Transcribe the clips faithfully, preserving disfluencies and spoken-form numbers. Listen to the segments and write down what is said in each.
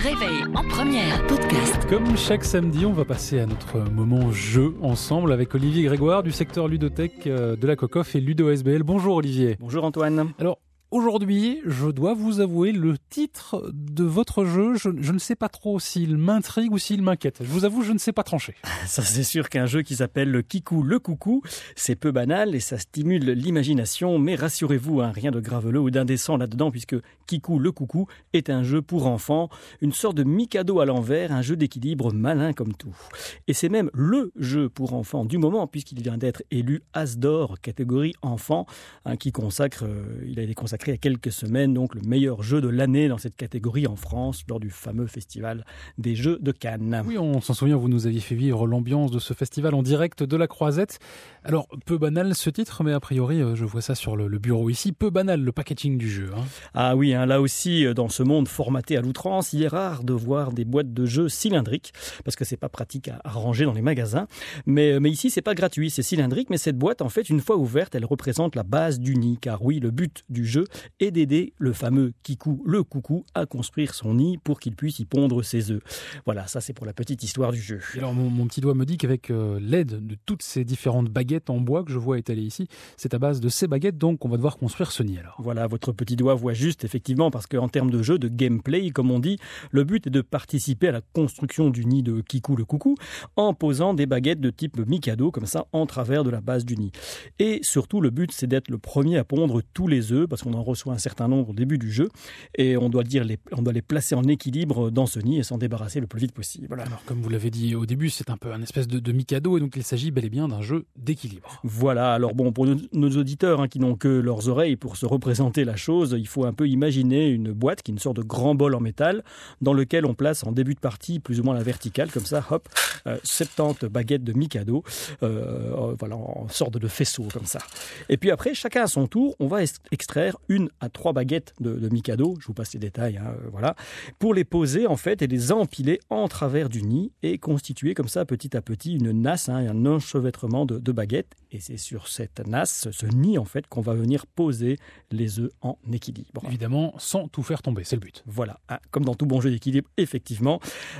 réveil en première podcast. Comme chaque samedi, on va passer à notre moment jeu ensemble avec Olivier Grégoire du secteur ludothèque de la Cocoff et Ludo S B L. Bonjour Olivier. Bonjour Antoine. Alors aujourd'hui, je dois vous avouer le titre de votre jeu. Je, je ne sais pas trop s'il m'intrigue ou s'il m'inquiète. Je vous avoue, je ne sais pas trancher. Ça c'est sûr qu'un jeu qui s'appelle le Kikou le Coucou, c'est peu banal et ça stimule l'imagination. Mais rassurez-vous, hein, rien de graveleux ou d'indécent là-dedans puisque Kikou le Coucou est un jeu pour enfants, une sorte de Mikado à l'envers, un jeu d'équilibre malin comme tout. Et c'est même le jeu pour enfants du moment puisqu'il vient d'être élu As d'or catégorie enfant, hein, qui consacre, euh, il a été consacré il y a quelques semaines, donc le meilleur jeu de l'année dans cette catégorie en France, lors du fameux festival des Jeux de Cannes. Oui, on s'en souvient, vous nous aviez fait vivre l'ambiance de ce festival en direct de la Croisette. Alors, peu banal ce titre, mais a priori, je vois ça sur le, le bureau ici, peu banal le packaging du jeu. Hein. Ah oui, hein, là aussi, dans ce monde formaté à l'outrance, il est rare de voir des boîtes de jeux cylindriques, parce que c'est pas pratique à, à ranger dans les magasins. Mais, mais ici, c'est pas gratuit, c'est cylindrique, mais cette boîte, en fait, une fois ouverte, elle représente la base du nid, car oui, le but du jeu et d'aider le fameux Kikou, le coucou, à construire son nid pour qu'il puisse y pondre ses œufs. Voilà, ça c'est pour la petite histoire du jeu. Et alors mon, mon petit doigt me dit qu'avec euh, l'aide de toutes ces différentes baguettes en bois que je vois étalées ici, c'est à base de ces baguettes donc qu'on va devoir construire ce nid alors. Voilà, votre petit doigt voit juste effectivement parce qu'en termes de jeu, de gameplay, comme on dit, le but est de participer à la construction du nid de Kikou le coucou en posant des baguettes de type Mikado comme ça en travers de la base du nid. Et surtout le but c'est d'être le premier à pondre tous les œufs parce qu'on en reçoit un certain nombre au début du jeu et on doit, dire les, on doit les placer en équilibre dans ce nid et s'en débarrasser le plus vite possible. Voilà. Alors comme vous l'avez dit au début, c'est un peu un espèce de, de Mikado et donc il s'agit bel et bien d'un jeu d'équilibre. Voilà, alors bon, pour nos, nos auditeurs hein, qui n'ont que leurs oreilles pour se représenter la chose, il faut un peu imaginer une boîte qui est une sorte de grand bol en métal dans lequel on place en début de partie plus ou moins la verticale, comme ça, hop, euh, soixante-dix baguettes de Mikado, euh, voilà, en sorte de faisceau comme ça. Et puis après, chacun à son tour, on va extraire une à trois baguettes de, de Mikado, je vous passe les détails, hein, euh, voilà, pour les poser en fait et les empiler en travers du nid et constituer comme ça petit à petit une nasse, hein, un enchevêtrement de, de baguettes. Et c'est sur cette nasse, ce nid en fait, qu'on va venir poser les œufs en équilibre. Évidemment, sans tout faire tomber, c'est le but. Voilà, hein, comme dans tout bon jeu d'équilibre, effectivement.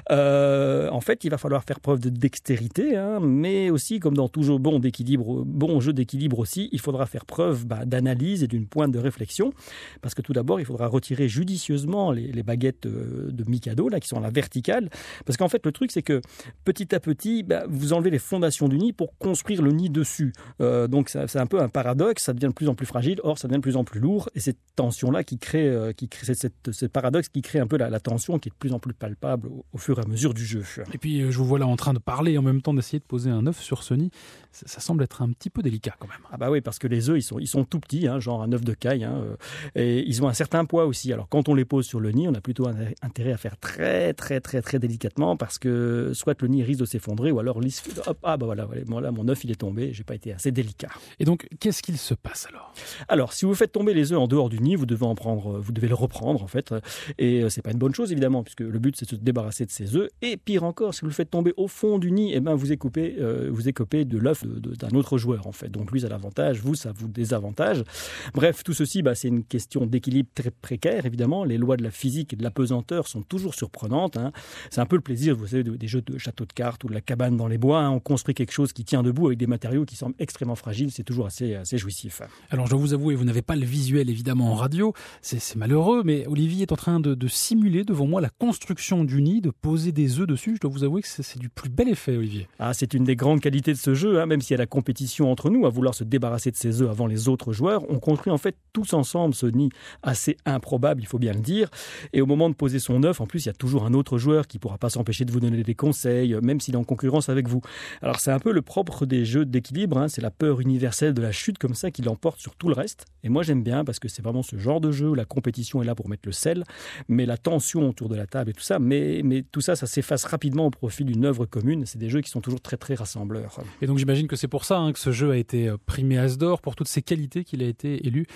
Euh, en fait, il va falloir faire preuve de dextérité, hein, mais aussi, comme dans tout jeu bon d'équilibre, bon jeu d'équilibre aussi, il faudra faire preuve bah, d'analyse et d'une pointe de réflexion. Parce que tout d'abord, il faudra retirer judicieusement les, les baguettes de Mikado, là, qui sont à la verticale. Parce qu'en fait, le truc, c'est que petit à petit, bah, vous enlevez les fondations du nid pour construire le nid dessus. Euh, donc, ça, c'est un peu un paradoxe. Ça devient de plus en plus fragile, or, ça devient de plus en plus lourd. Et cette tension-là qui crée, euh, qui crée cette, cette, ce paradoxe qui crée un peu la, la tension qui est de plus en plus palpable au, au fur et à mesure du jeu. Et puis, je vous vois là en train de parler et en même temps d'essayer de poser un œuf sur ce nid. Ça, ça semble être un petit peu délicat quand même. Ah bah oui, parce que les œufs, ils sont, ils sont tout petits, hein, genre un œuf de caille. Hein, euh, et ils ont un certain poids aussi. Alors quand on les pose sur le nid, on a plutôt intérêt à faire très très très très délicatement parce que soit le nid risque de s'effondrer ou alors hop, ah bah voilà, voilà, mon œuf il est tombé, j'ai pas été assez délicat. Et donc qu'est-ce qu'il se passe alors ? Alors si vous faites tomber les œufs en dehors du nid, vous devez en prendre, vous devez le reprendre en fait, et c'est pas une bonne chose évidemment puisque le but c'est de se débarrasser de ces œufs. Et pire encore, si vous le faites tomber au fond du nid, et eh ben vous écopez, euh, vous écopez de l'œuf de, de, d'un autre joueur en fait. Donc lui ça a l'avantage, vous ça vous désavantage. Bref, tout ceci, bah, c'est une question d'équilibre très précaire évidemment. Les lois de la physique et de la pesanteur sont toujours surprenantes. Hein. C'est un peu le plaisir, vous savez, des jeux de château de cartes ou de la cabane dans les bois. Hein. On construit quelque chose qui tient debout avec des matériaux qui semblent extrêmement fragiles. C'est toujours assez, assez jouissif. Alors, je dois vous avouer, vous n'avez pas le visuel évidemment en radio. C'est, c'est malheureux, mais Olivier est en train de, de simuler devant moi la construction du nid, de poser des œufs dessus. Je dois vous avouer que c'est, c'est du plus bel effet, Olivier. Ah, c'est une des grandes qualités de ce jeu, hein. Même s'il y a la compétition entre nous à vouloir se débarrasser de ces œufs avant les autres joueurs, on construit en fait tous ensemble ce nid assez improbable, il faut bien le dire. Et au moment de poser son œuf, en plus, il y a toujours un autre joueur qui ne pourra pas s'empêcher de vous donner des conseils, même s'il est en concurrence avec vous. Alors, c'est un peu le propre des jeux d'équilibre, hein. C'est la peur universelle de la chute comme ça qui l'emporte sur tout le reste. Et moi, j'aime bien parce que c'est vraiment ce genre de jeu où la compétition est là pour mettre le sel, mais la tension autour de la table et tout ça, mais, mais tout ça, ça s'efface rapidement au profit d'une œuvre commune. C'est des jeux qui sont toujours très, très rassembleurs. Et donc, j'imagine que c'est pour ça hein, que ce jeu a été primé As d'or, pour toutes ses qualités qu'il a été élu meilleur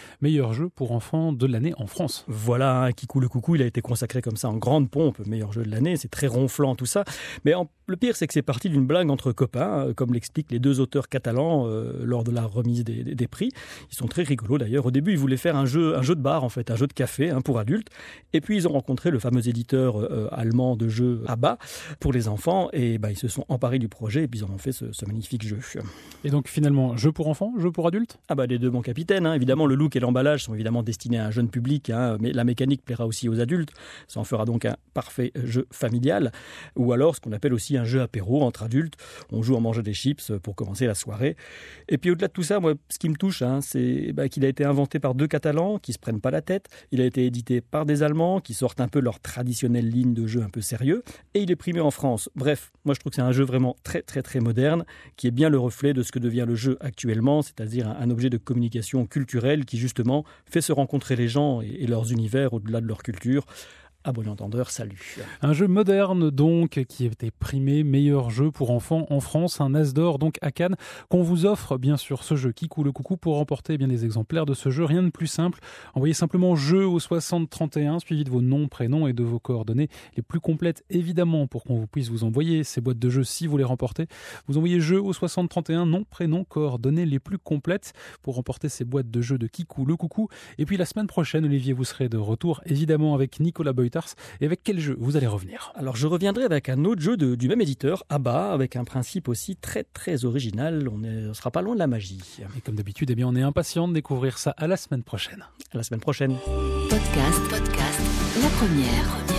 meilleur jeu pour enfants de l'année en France. Voilà, hein, Kikou le Coucou, il a été consacré comme ça en grande pompe, meilleur jeu de l'année, c'est très ronflant tout ça. Mais en, le pire, c'est que c'est parti d'une blague entre copains, euh, comme l'expliquent les deux auteurs catalans euh, lors de la remise des, des, des prix. Ils sont très rigolos d'ailleurs. Au début, ils voulaient faire un jeu, un jeu de bar en fait, un jeu de café hein, pour adultes. Et puis ils ont rencontré le fameux éditeur euh, allemand de jeux A B A pour les enfants, et bah, ils se sont emparés du projet et puis ils en ont fait ce, ce magnifique jeu. Et donc finalement, jeu pour enfants, jeu pour adultes ? Ah bah les deux, mon capitaine. Hein. Évidemment, le look et l'emballage sont évidemment destinés à un jeune public, hein, mais la mécanique plaira aussi aux adultes. Ça en fera donc un parfait jeu familial, ou alors ce qu'on appelle aussi un jeu apéro entre adultes. On joue en mangeant des chips pour commencer la soirée. Et puis au-delà de tout ça, moi, ce qui me touche, hein, c'est bah, qu'il a été inventé par deux Catalans qui se prennent pas la tête. Il a été édité par des Allemands qui sortent un peu leur traditionnelle ligne de jeu un peu sérieux. Et il est primé en France. Bref, moi je trouve que c'est un jeu vraiment très très très moderne, qui est bien le reflet de ce que devient le jeu actuellement, c'est-à-dire un, un objet de communication culturelle qui justement fait se rencontrer les gens et, et leurs univers au-delà de leur culture. À bon entendeur, salut. Un jeu moderne donc qui a été primé meilleur jeu pour enfants en France, un As d'or donc à Cannes, qu'on vous offre bien sûr ce jeu Kikou le Coucou. Pour remporter bien des exemplaires de ce jeu, rien de plus simple, envoyez simplement jeu au soixante trente et un suivi de vos noms, prénoms et de vos coordonnées les plus complètes évidemment pour qu'on vous puisse vous envoyer ces boîtes de jeux si vous les remportez. Vous envoyez jeu au soixante trente et un, nom, prénom, coordonnées les plus complètes pour remporter ces boîtes de jeux de Kikou le Coucou. Et puis la semaine prochaine, Olivier, vous serez de retour évidemment avec Nicolas Beutars. Et avec quel jeu vous allez revenir ? Alors je reviendrai avec un autre jeu de, du même éditeur, A B A, avec un principe aussi très très original. On ne sera pas loin de la magie. Et comme d'habitude, eh bien, on est impatient de découvrir ça à la semaine prochaine. À la semaine prochaine. Podcast, podcast, la première.